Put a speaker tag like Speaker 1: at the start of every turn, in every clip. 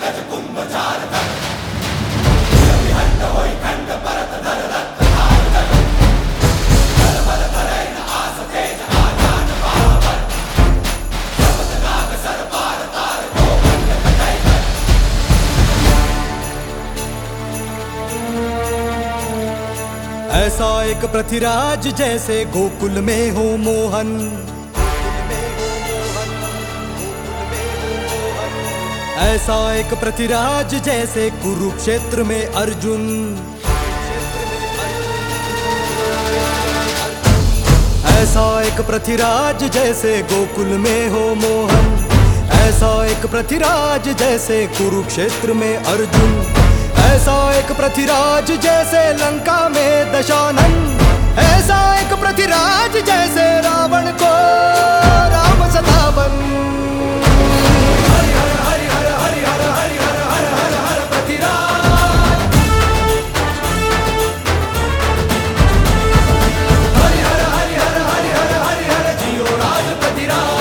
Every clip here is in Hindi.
Speaker 1: ऐसा एक पृथ्वीराज जैसे गोकुल में हो मोहन, ऐसा एक पृथ्वीराज जैसे कुरुक्षेत्र में अर्जुन, ऐसा एक पृथ्वीराज जैसे गोकुल में हो मोहन, ऐसा एक पृथ्वीराज जैसे कुरुक्षेत्र में अर्जुन, ऐसा एक पृथ्वीराज जैसे लंका में दशानन, ऐसा एक पृथ्वीराज जैसे रावण को राम सतावन। हरि हर हरि हर हरि हर हरि हर हर हर हर पृथ्वीराज, हरि हर हरि हर हरि हर हरि हर जियो राज पृथ्वीराज।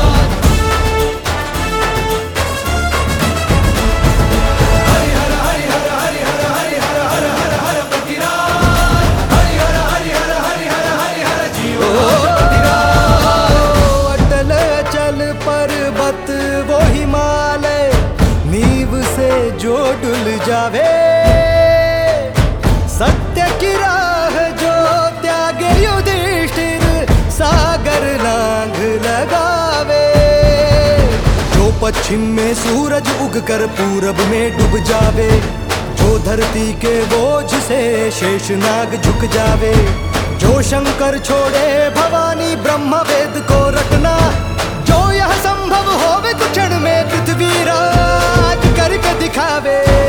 Speaker 1: पर्वत वो हिमालय नींव से जो डुल जावे, सत्य की राह जो त्यागे युधिष्ठिर सागर लांघ लगावे। जो पश्चिम में सूरज उगकर पूरब में डूब जावे, जो धरती के बोझ से शेषनाग झुक जावे, जो शंकर छोड़े भवानी ब्रह्म वेद को रटना, जो यह संभव होवे तो क्षण में पृथ्वी राज करके दिखावे।